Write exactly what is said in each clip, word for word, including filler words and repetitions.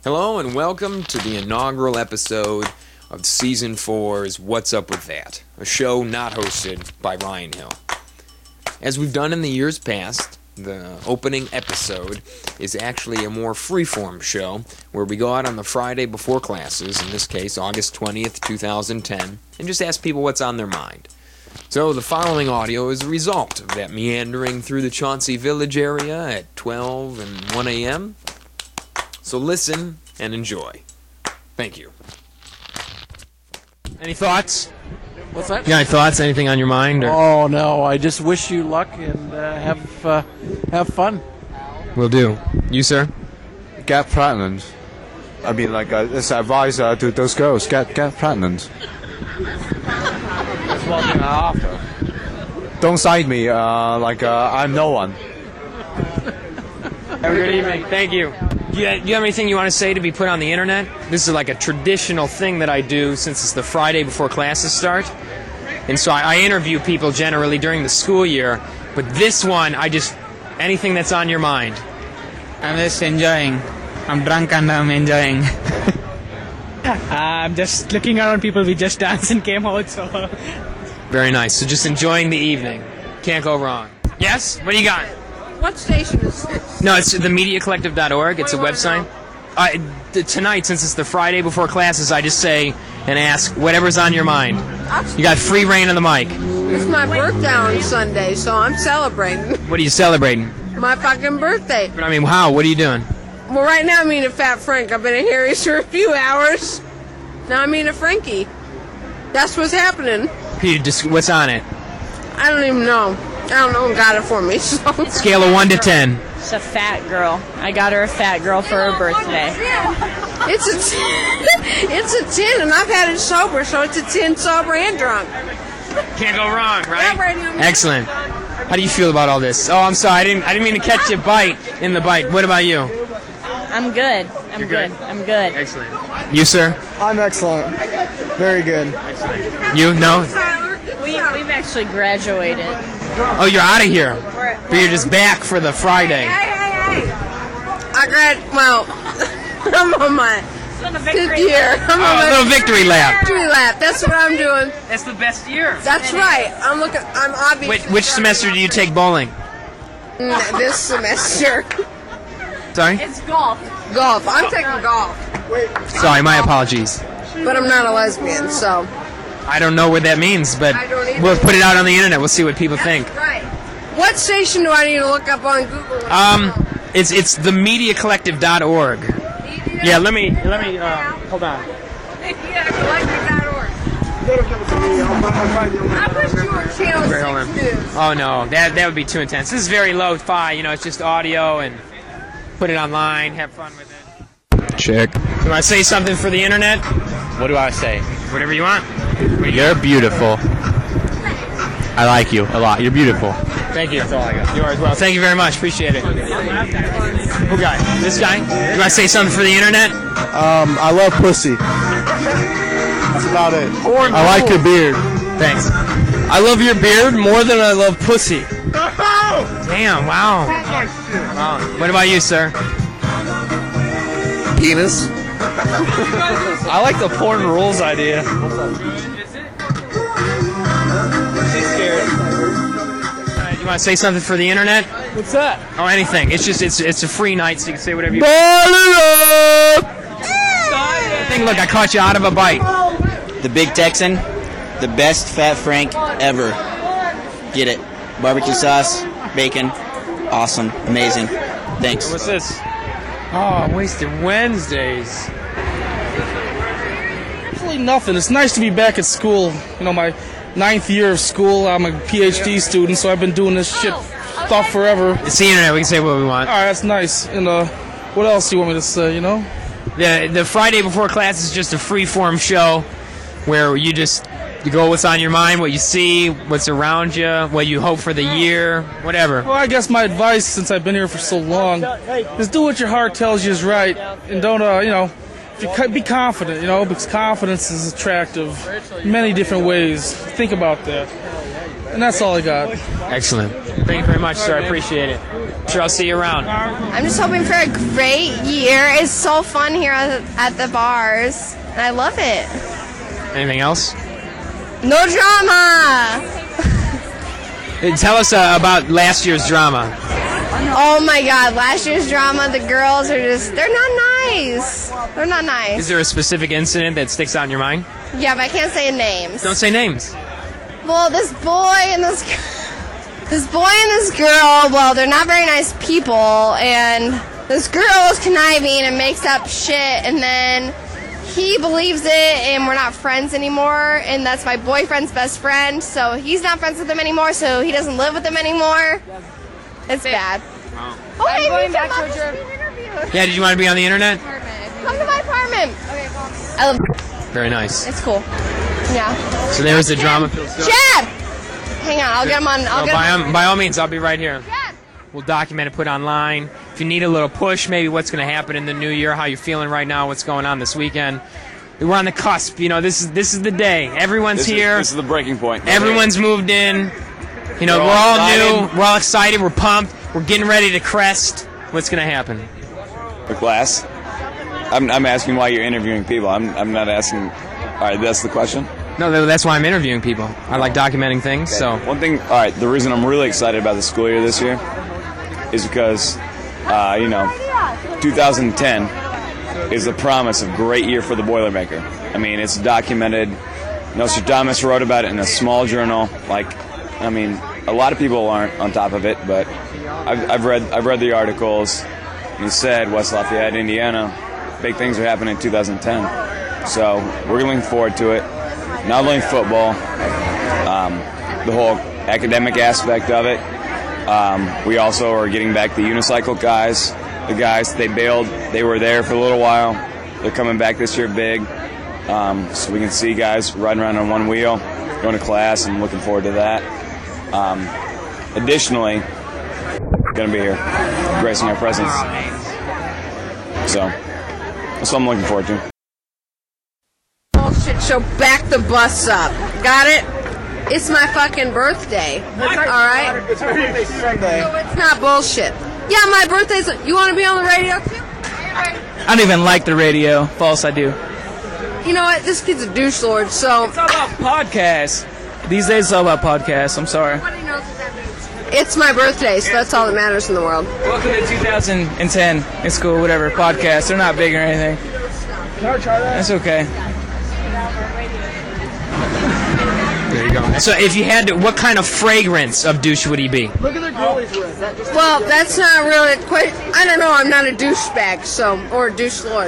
Hello and welcome to the inaugural episode of Season four's What's Up With That, a show not hosted by Ryan Hill. As we've done in the years past, the opening episode is actually a more freeform show where we go out on the Friday before classes, in this case August twentieth, twenty ten, and just ask people what's on their mind. So the following audio is a result of that meandering through the Chauncey Village area at twelve and one a.m., so listen and enjoy. Thank you. Any thoughts? What's that? You got any thoughts? Anything on your mind? Or? Oh no! I just wish you luck and uh, have uh, have fun. Will do. You, sir? Get pregnant. I mean, like, uh, it's advice uh, to those girls. Get get pregnant. That's what I offer. Don't cite me. Uh, like uh, I'm no one. Have a good evening. Thank you. Do you, do you have anything you want to say to be put on the internet? This is like a traditional thing that I do since it's the Friday before classes start. And so I, I interview people generally during the school year. But this one, I just, anything that's on your mind. I'm just enjoying. I'm drunk and I'm enjoying. uh, I'm just looking around people. We just danced and came out, so... Very nice. So just enjoying the evening. Can't go wrong. Yes? What do you got? What station is this? No, it's the media collective dot org. It's a website. Uh, th- tonight, since it's the Friday before classes, I just say and ask whatever's on your mind. You got free reign on the mic. It's my birthday on Sunday, so I'm celebrating. What are you celebrating? My fucking birthday. But I mean, how? What are you doing? Well, right now I'm eating a Fat Frank. I've been at Harry's for a few hours. Now I'm eating a Frankie. That's what's happening. Peter, just what's on it? I don't even know. I don't know who got it for me. So. Scale of one to ten. It's a fat girl. I got her a fat girl for her birthday. It's a ten. It's a ten, and I've had it sober, so it's a ten sober and drunk. Can't go wrong, right? Yeah, right. Excellent. How do you feel about all this? Oh, I'm sorry. I didn't. I didn't mean to catch you bite in the bite. What about you? I'm good. I'm You're good. good. I'm good. Excellent. You, sir? I'm excellent. Very good. Excellent. You? No? We, we've actually graduated. Oh, you're out of here. But you're just back for the Friday. Hey, hey, hey. I grad. Well, I'm on my fifth year. I'm Oh, on a my little victory lap. victory lap. That's what I'm doing. That's the best year. That's right. I'm looking. I'm obviously. Which, which semester do you take bowling? Mm, This semester. Sorry? It's golf. Golf. I'm taking golf, Sorry, my apologies. but I'm not a lesbian, so. I don't know what that means, but I don't either. we'll put it out on the internet. We'll see what people think. Right. What station do I need to look up on Google? Um, it's it's the media collective dot org. Yeah, let me let me uh, hold on. Yeah, collective dot org. I wish you were Channel Very hold six on. News. Oh no, that that would be too intense. This is very lo-fi. You know, it's just audio and put it online. Have fun with it. Check. You want to say something for the internet? What do I say? Whatever you want. You're beautiful. I like you a lot. You're beautiful. Thank you. That's all I got. You are as well. Thank you very much. Appreciate it. Who guy? This guy? You want to say something for the internet? Um, I love pussy. That's about it. I like your beard. Thanks. I love your beard more than I love pussy. Damn, wow. Wow. What about you, sir? Penis. I like the porn rules idea. She's scared. Uh, you want to say something for the internet? What's that? Oh, anything. It's just it's it's a free night, so you can say whatever you want. I think, look, I caught you out of a bite. The Big Texan, the best Fat Frank ever. Get it. Barbecue sauce, bacon, awesome, amazing. Thanks. What's this? Oh, Wasted Wednesdays. Absolutely nothing. It's nice to be back at school. You know, my ninth year of school. I'm a P H D student, so I've been doing this shit stuff forever. It's the internet. We can say what we want. All right, that's nice. And uh, what else do you want me to say? You know? The the Friday before class is just a free form show where you just you go what's on your mind, what you see, what's around you, what you hope for the year, whatever. Well, I guess my advice, since I've been here for so long, is do what your heart tells you is right, and don't, uh, you know, if you be confident, you know, because confidence is attractive in many different ways. Think about that. And that's all I got. Excellent. Thank you very much, sir. I appreciate it. I'm sure I'll see you around. I'm just hoping for a great year. It's so fun here at the, at the bars, and I love it. Anything else? No drama! Tell us uh, about last year's drama. Oh my god, last year's drama, the girls are just, they're not nice. They're not nice. Is there a specific incident that sticks out in your mind? Yeah, but I can't say names. Don't say names. Well, this boy and this this boy and this girl, well, they're not very nice people, and this girl is conniving and makes up shit, and then he believes it, and we're not friends anymore, and that's my boyfriend's best friend, so he's not friends with him anymore, so he doesn't live with them anymore. It's bad. Wow. Oh, I'm going back to your interview. Yeah, did you want to be on the internet? Come to my apartment. Okay, cool. I love it. Very nice. It's cool. Yeah. So there was the drama. Chad! Hang on, I'll get him on. I'll No, get by, him um, on. by all means, I'll be right here. Chad! We'll document it, put it online. If you need a little push, maybe what's going to happen in the new year, how you're feeling right now, what's going on this weekend. We're on the cusp. You know, this is this is the day. Everyone's This is, here. this is the breaking point. Everyone's moved in. You know, We're we're all all new. excited. We're all excited. We're pumped. We're getting ready to crest. What's going to happen? The class. I'm, I'm asking why you're interviewing people. I'm, I'm not asking. All right, that's the question. No, tha- that's why I'm interviewing people. I like documenting things. So One thing. All right, the reason I'm really excited about the school year this year is because, uh, you know, two thousand ten is the promise of great year for the Boilermaker. I mean, it's documented. Nostradamus wrote about it in a small journal. Like, I mean, a lot of people aren't on top of it, but I've, I've read I've read the articles. And he said West Lafayette, Indiana, big things are happening in two thousand ten. So we're looking forward to it. Not only football, um, the whole academic aspect of it. Um, we also are getting back the unicycle guys. The guys, they bailed. They were there for a little while. They're coming back this year big. Um, so we can see guys riding around on one wheel, going to class, and looking forward to that. Um, additionally, going to be here, gracing our presence. So that's what I'm looking forward to. Bullshit show, back the bus up. Got it? It's my fucking birthday. Alright? It's my birthday Sunday. So it's not bullshit. Yeah, my birthday's. You want to be on the radio too? I don't even like the radio. False, I do. You know what? This kid's a douche lord, so. It's all about podcasts. These days, it's all about podcasts. I'm sorry. Nobody knows what that means. It's my birthday, so that's all that matters in the world. Welcome to two thousand ten. It's cool, whatever. Podcasts. They're not big or anything. That's okay. there you go. So if you had to, what kind of fragrance of douche would he be? Look at their goalies with. That just Well, that's not really quite. I don't know. I'm not a douchebag, so or a douche lord.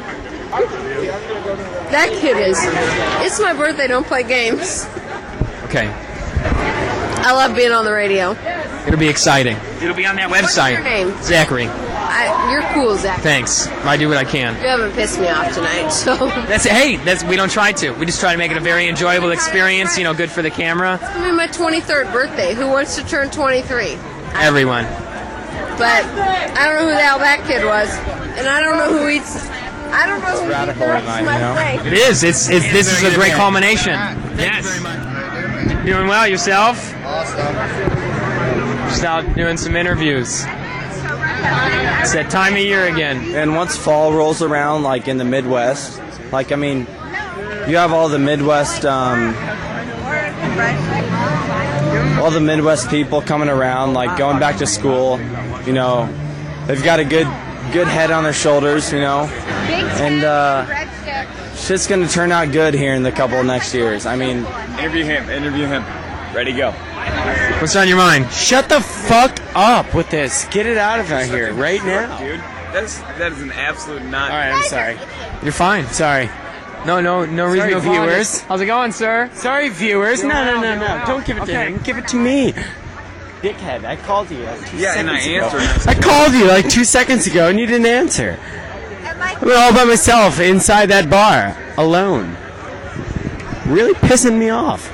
That kid is. It's my birthday. Don't play games. Okay. I love being on the radio. It'll be exciting. It'll be on that website. What's your name? Zachary. I, you're cool, Zach. Thanks. I do what I can. You haven't pissed me off tonight, so. That's it. Hey, that's we don't try to. We just try to make it a very enjoyable experience. You know, good for the camera. It's gonna be my twenty-third birthday. Who wants to turn twenty-three? Everyone. But I don't know who the hell that kid was, and I don't know who eats. I don't know who eats the rest of my birthday. It is. It's. It's. This is a great culmination. Yes. Doing well yourself. Just out doing some interviews. It's that time of year again. And once fall rolls around, like in the Midwest, like, I mean, you have all the Midwest, um, all the Midwest people coming around, like going back to school, you know, they've got a good, good head on their shoulders, you know, and uh, shit's going to turn out good here in the couple of next years. I mean, Interview him. Interview him. Ready, go. What's on your mind? Shut the fuck up with this. Get it out of here right now. Dude, that's, that is an absolute not. All right, I'm sorry. You're fine. Sorry. No, no, no reason Sorry, to apologize. viewers. How's it going, sir? Sorry, viewers. No, no, no, no. Don't give it to Okay. him. Give it to me. Dickhead, I called you like two Yeah, and I seconds ago. answered. I called you like two seconds ago and you didn't answer. I'm all by myself inside that bar, alone. Really pissing me off.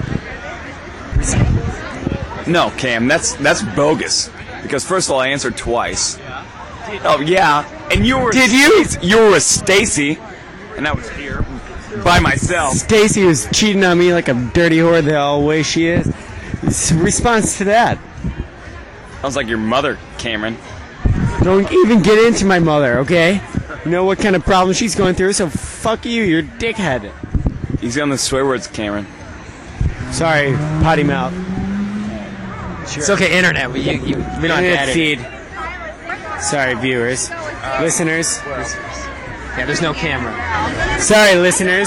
No, Cam, that's that's bogus. Because first of all, I answered twice. Oh yeah, and you were. Did you? You were with Stacy, and I was here by myself. Stacy was cheating on me like a dirty whore the always she is. Response to that. Sounds like your mother, Cameron. Don't even get into my mother, okay? You know what kind of problem she's going through, so fuck you, you're a dickhead. He's on the swear words, Cameron. Sorry, potty mouth. It's okay, internet. We, you, you, we don't Internet have to feed. Sorry, viewers. Listeners. Yeah, there's no camera. Sorry, listeners.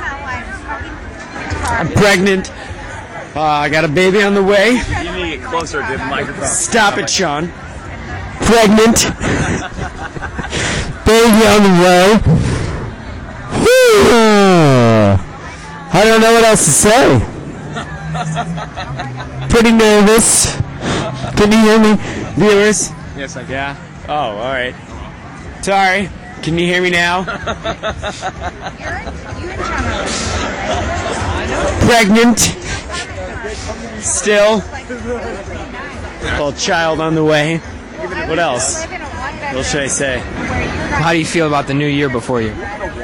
I'm pregnant. Uh, I got a baby on the way. You need to get closer to the microphone. Stop it, Sean. Pregnant. Baby on the way. I don't know what else to say. Pretty nervous. Can you hear me, viewers? Yes, I can. Yeah. Oh, all right. Sorry. Can you hear me now? Pregnant. Still. Little child on the way. What else? What should I say? How do you feel about the new year before you?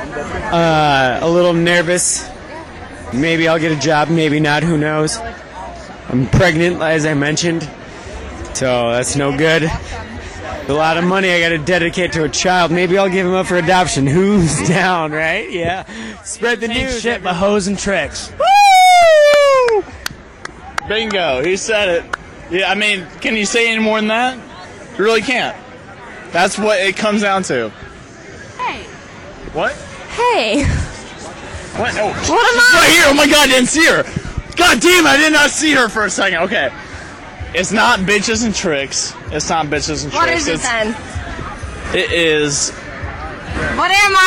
Uh, a little nervous. Maybe I'll get a job, maybe not, who knows. I'm pregnant, as I mentioned, so that's no good. A lot of money I gotta dedicate to a child. Maybe I'll give him up for adoption. Who's down, right? Yeah. Spread the news. Shit, my hoes and tricks. Woo! Bingo, he said it. Yeah, I mean, can you say any more than that? You really can't. That's what it comes down to. Hey. What? Hey. What? Oh, What am she's I? right here. Oh my god, I didn't see her. God damn, I did not see her for a second. Okay. It's not bitches and tricks. It's not bitches and What tricks. is it it's, then? It is. What am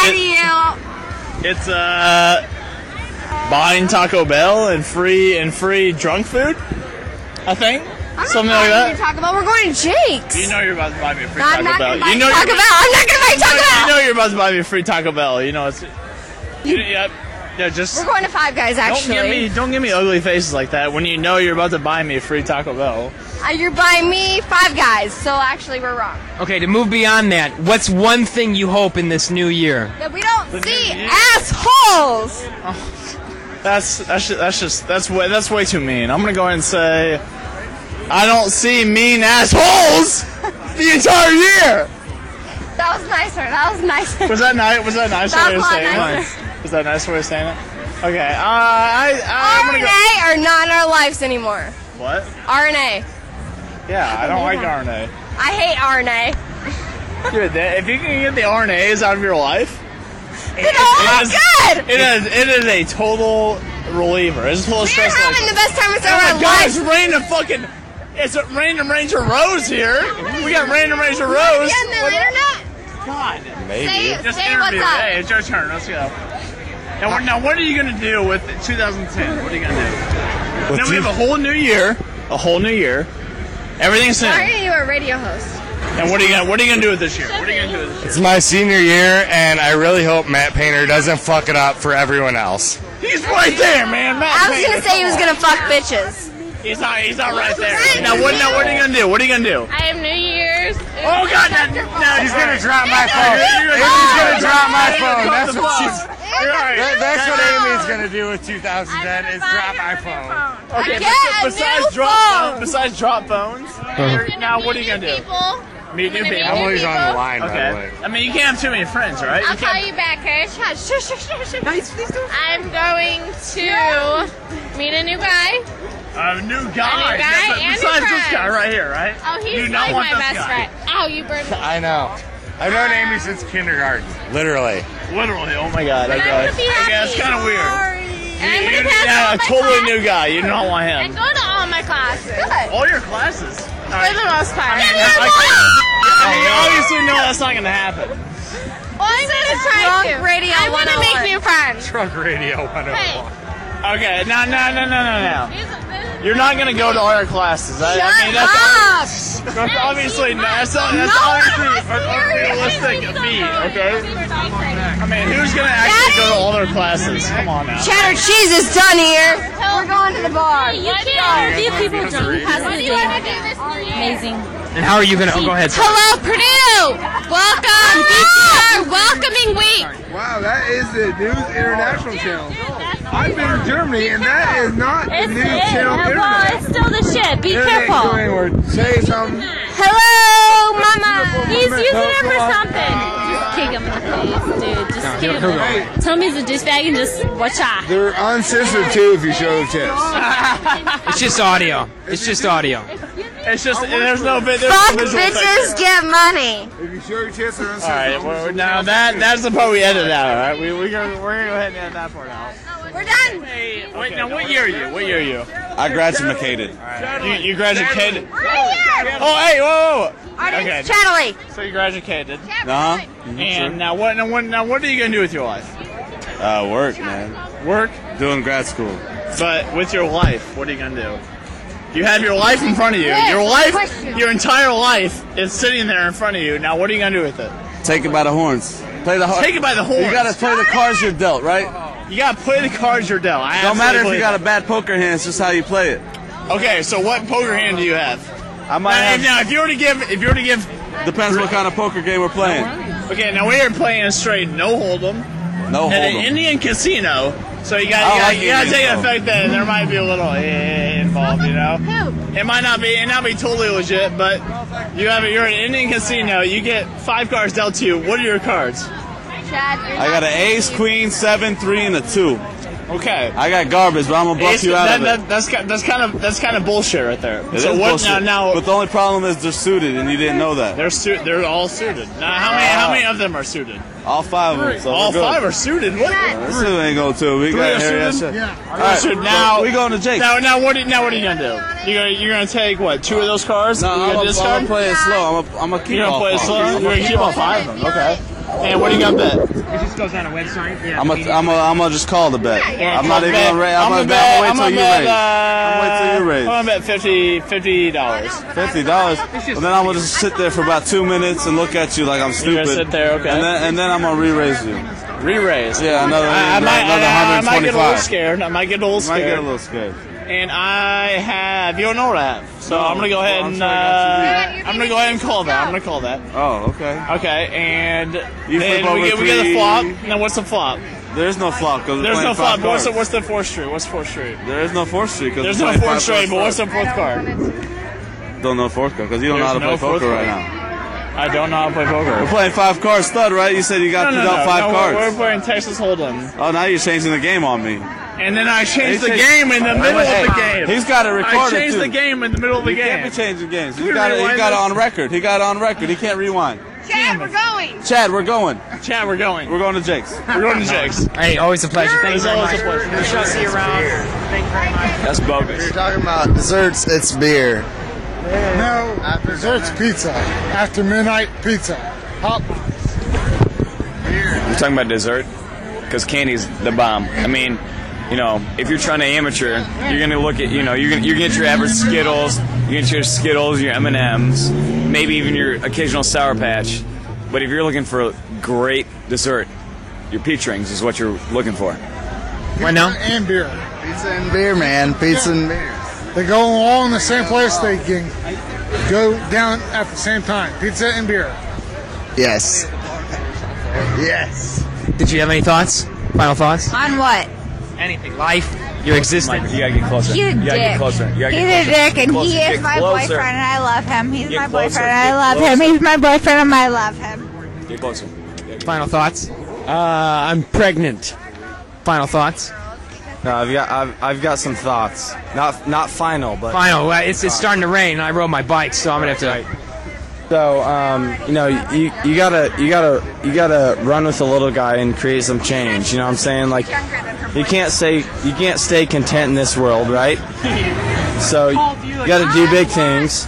I to you? It's uh buying Taco Bell and free and free drunk food. I think I'm something not like buying that. you Taco Bell. We're going to Jake's. You know you're about to buy me a free No, I'm Taco not Bell. gonna buy You know Taco you're Bell. I'm not gonna buy Taco You Bell. know you're about to buy me a free Taco Bell. You know it's. You, yeah, yeah, just. We're going to Five Guys, actually. Don't give me, don't give me ugly faces like that when you know you're about to buy me a free Taco Bell. Uh, you're buying me Five Guys, so actually we're wrong. Okay, to move beyond that, what's one thing you hope in this new year? That we don't see assholes. That's that's just, that's just that's way that's way too mean. I'm gonna go ahead and say, I don't see mean assholes the entire year. That was nicer. That was nicer. Was that nice? Was that nice? That way was of a lot saying nicer. it? Was that a nice way of saying it? Okay. Uh, I, I I'm R gonna N go. A are not in our lives anymore. What? R N A. Yeah, I don't like R N A. I hate R N A. Dude, that, if you can get the R N As out of your life, Then all is, good. It is it is a total reliever. It's a total We're stress. having the best time of Oh our my God! lives. It's random fucking. It's a random Ranger Rose here. We got random Ranger Rose. On the internet. God, Maybe. Say- Just say interview. what's up. Hey, it's your turn. Let's go. Now, what- now, what are you gonna do with twenty ten? What are you gonna do? Now we have a whole new year. A whole new year. Everything's in. Why are you a radio host? And what are you gonna What are you gonna do with this year? What are you gonna do with this year? It's my senior year, and I really hope Matt Painter doesn't fuck it up for everyone else. He's right there, man. Matt I was Painter. gonna say he was gonna fuck bitches. He's not. He's not right there. Now what? Now what are you gonna do? What are you gonna do? I have New Year's. Oh God! Now, now He's gonna drop my You're- phone. you're- Amy's gonna drop my You're phone. gonna That's drop what the she's. phone. You're right. That, that's what That's- Amy's gonna do with two thousand ten is drop my phone. Okay, Get bes- a besides new drop phone. phone- besides drop phones, you're- now what are you gonna do? People. Meet new Gonna meet people. new Emily's on the people. line, by the Okay. way. I mean, you can't have too many friends, right? I'll You call can't. you back, Kush. Hush, shush, shush, shush, shush. Nice, please don't. I'm going to meet a new guy. A new guy. A new guy That's- and besides new this friends. guy right here, right? Oh, You he's do not like want my this best guy. friend. Oh, you burned me. I know. I've known Amy since kindergarten, literally. Literally. Oh my God. But Okay. I'm gonna be happy. Okay, that's kind of weird. And I'm You, gonna you, pass yeah, all a my totally classes. new guy. You do not want him. And go to all my classes. Good. All your classes. All For the most part. I mean, I, I mean, you obviously know that's not gonna happen. Well, I'm gonna try Drunk to. Radio I'm gonna one oh one. make new friends. Trunk Radio one oh one. Okay, no, no, no, no, no, no. You're not gonna go to all your classes. I, I Shut mean, that's, up. that's obviously that's, that's No, obviously I'm an unrealistic feat. Okay. I mean, who's gonna actually go to all their classes? Come on now. Cheddar cheese is done here. We're going to the bar. You can't leave people drunk. What do you want to do this New Year? Amazing. And how are you gonna? Oh, go ahead. Hello, Purdue. Welcome. This is our welcoming week. Wow, that is the News International channel. That's I've been to Germany, and that is not the It's, new it, channel well, internet. it's still the shit. Be Internet careful. going anywhere. Say something. Hello, mama. He's using it for something. Just kick him in the face, dude. Just kick him. Hey. Tell him he's a douchebag and just watch out. They're uncensored too if you show the tits. It's just audio. It's just audio. It's just there's no bit. There's Fuck no visual bitches, picture. get money. If you show your tits, they're All uncensored. right, well, now that that's the part we edit out. All right, we we gonna we're gonna go ahead and edit that part out. We're done. Hey, wait, now what year are you? What year are you? I graduated. You, you graduated. Oh, hey, whoa, whoa, whoa. Okay. Channeling. So you graduated. Uh huh. And now what? Now what? Now what are you gonna do with your life? Uh, work, man. Work, Doing grad school. but with your life, what are you gonna do? You have your life in front of you. Your life, your entire life is sitting there in front of you. Now what are you gonna do with it? Take it by the horns. Play the horns. Take it by the horns. You gotta play the cards you're dealt, right? You gotta play the cards you're dealt. I Don't matter if absolutely you got a believe bad poker hand. It's just how you play it. that. Okay, so what poker hand do you have? I might Now, have. now, if you were to give, if you were to give, Depends what kind of poker game we're playing. okay, now we are playing a straight no hold'em No at an hold'em. Indian casino. So you got, I you got, like you got to take Indian, the fact that there might be a little eh, involved, you know. It might not be, it might not be totally legit, but you have, you're at an Indian casino. You get five cards dealt to you. What are your cards? I got an ace, queen, seven, three, and a two. Okay. I got garbage, but I'm gonna bust Ace- you out that, of it. that, that's ki- that's kind of that's kind of bullshit right there. It so is what bullshit. now? Now But the only problem is they're suited, and you didn't know that. they're su- they're all suited. Now how many how many of them are suited? All five of them. So all we're good. five are suited. What? This two ain't going to. We Three got are hairy ass suited? shit. Yeah. All right, So now we going to Jake. Now now what? Are, now what are you gonna do? You gonna you're gonna take what? Two of those cards? No, You're I'm gonna gonna discard? play it slow. I'm gonna I'm gonna keep You're gonna all play it five. slow. I'm You're gonna gonna keep all five of them. Okay. And what do you got bet? It just goes on a website. Yeah. I'm gonna I'm gonna I'm gonna just call the bet. I'm not even bet- gonna raise. I'm, I'm gonna gonna bet. bet- I'm I'm gonna wait till gonna you bet, raise. I'm wait till you raise. I'm gonna bet fifty fifty dollars. Fifty dollars. Well, then I'm gonna just sit there for about two minutes and look at you like I'm You're stupid. gonna sit there, okay. And then and then I'm gonna re-raise you. Re-raise. Yeah, another I, I, might, another I, I might get a little 125. scared. I might get a little You might scared. get a little scared. And I have you don't know what I have, so No. I'm gonna go ahead Well, I'm and sure I got uh, I'm gonna go ahead and call that. I'm gonna call that. Oh, okay. Okay, and You flip then over we get we get the three. flop. Now what's the flop? There is no flop because There's no flop. But what's the what's the fourth street? What's fourth street? There is no fourth street because There's no fourth street. But what's the fourth card? Don't know fourth card because you don't know how to There's play no poker fourth right card. now. I don't know how to play poker. We're playing five card stud, right? You said you got no, to no, put no, out five no, cards. We're, we're playing Texas Hold'em. Oh, now you're changing the game on me. And then I changed He the changed- game in the middle Hey, of the game. He's got it I recorded changed too. the game in the middle of the You game. can't be changing games. Can You we got it. You rewind got it this? on record. He got it on record. He can't rewind. Chad, we're going. Chad, we're going. Chad, we're going. We're going to Jake's. We're going to Jake's. Hey, always a pleasure. Thank you It's very always much. a pleasure. We shall see you around. Thank you very much. That's bogus. You're talking about desserts, it's beer. No, desserts pizza. After midnight pizza. Hop. You're talking about dessert? Because candy's the bomb. I mean, you know, if you're trying to amateur, you're gonna look at, you know, you're gonna you're gonna get your average Skittles, you get your Skittles, your M and M's, maybe even your occasional Sour Patch. But if you're looking for a great dessert, your peach rings is what you're looking for. Right now? And beer. Pizza and beer, man. Pizza and beer. They go all in the same place. They can go down at the same time. Pizza and beer. Yes. Yes. Did you have any thoughts? Final thoughts? On what? Anything. Life. Your existence. You gotta get closer. You You gotta dick. get closer. You gotta He's get a closer. dick, and Closer. he Get is my closer. boyfriend, and I love him. He's Get my closer. boyfriend, and Get I love closer. him. He's my boyfriend, and I love him. Get closer. Final thoughts? Uh, I'm pregnant. Final thoughts? No, I've got I've, I've got some thoughts. Not not final, but Final. Well, it's, it's starting to rain. I rode my bike, so I'm going to have to... So, um, you know, you you gotta you gotta you gotta run with the little guy and create some change. You know what I'm saying? Like, you can't say you can't stay content in this world, right? So you gotta do big things.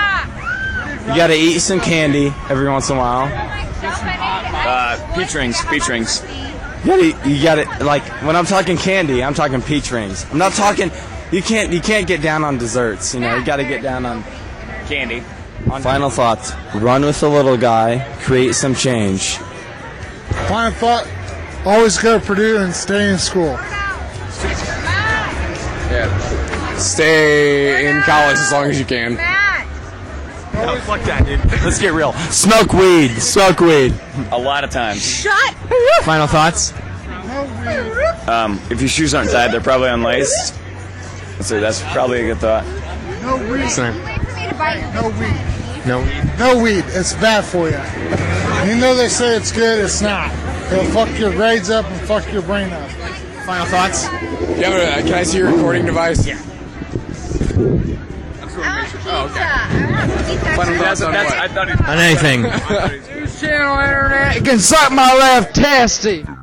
You gotta eat some candy every once in a while. Uh, peach rings. Peach rings. You gotta you gotta like when I'm talking candy, I'm talking peach rings. I'm not talking. You can't you can't get down on desserts. You know, you gotta get down on Candy. Final thoughts. Run with the little guy. Create some change. Final thought. Always go to Purdue and stay in school. Yeah. Stay in college as long as you can. No, fuck that, dude. Let's get real. Smoke weed. Smoke weed. A lot of times. Shut. Final thoughts? Um, if your shoes aren't tied, they're probably unlaced. So that's probably a good thought. No weed. No weed. No weed. No weed. It's bad for you. You know they say it's good. It's not. It'll fuck your grades up and fuck your brain up. Final thoughts? Yeah, but, uh, can I see your recording device? Yeah. Oh, okay. Final thoughts on what? On anything. News Channel Internet. You can suck my left testy.